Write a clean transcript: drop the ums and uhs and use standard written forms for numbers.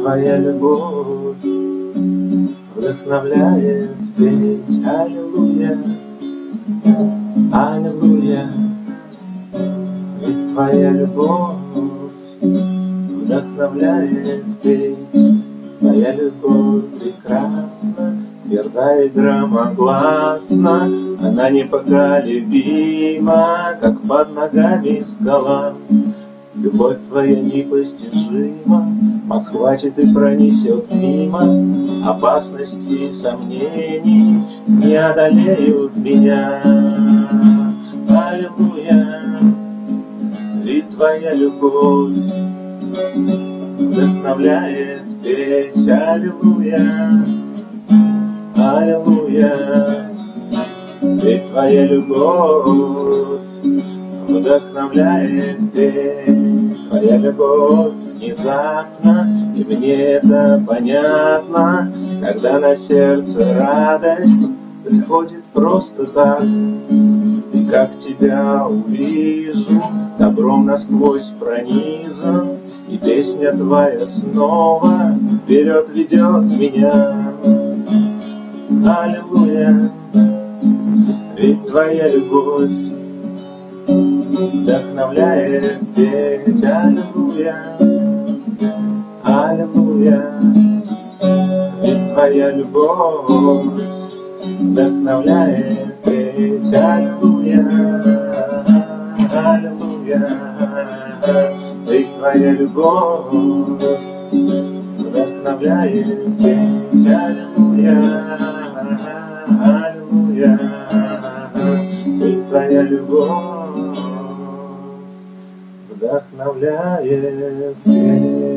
Твоя любовь вдохновляет петь. Аллилуйя, аллилуйя. Ведь Твоя любовь вдохновляет петь. Твоя любовь прекрасна, тверда и громогласна, она непоколебима, как под ногами скала. Любовь Твоя непостижима, подхватит и пронесет мимо. Опасности и сомнений не одолеют меня. Аллилуйя, ведь Твоя любовь вдохновляет петь. Аллилуйя, аллилуйя. Ведь Твоя любовь вдохновляет петь. Твоя любовь внезапно, и мне это понятно, когда на сердце радость приходит просто так. И как Тебя увижу, добром насквозь пронизан, и песня Твоя снова вперед ведет меня. Аллилуйя, ведь Твоя любовь вдохновляет петь. Аллилуйя, аллилуйя. Ведь Твоя любовь вдохновляет петь. Аллилуйя, аллилуйя. Ведь Твоя любовь вдохновляет петь. Аллилуйя, аллилуйя. Ведь Твоя любовь вдохновляет петь.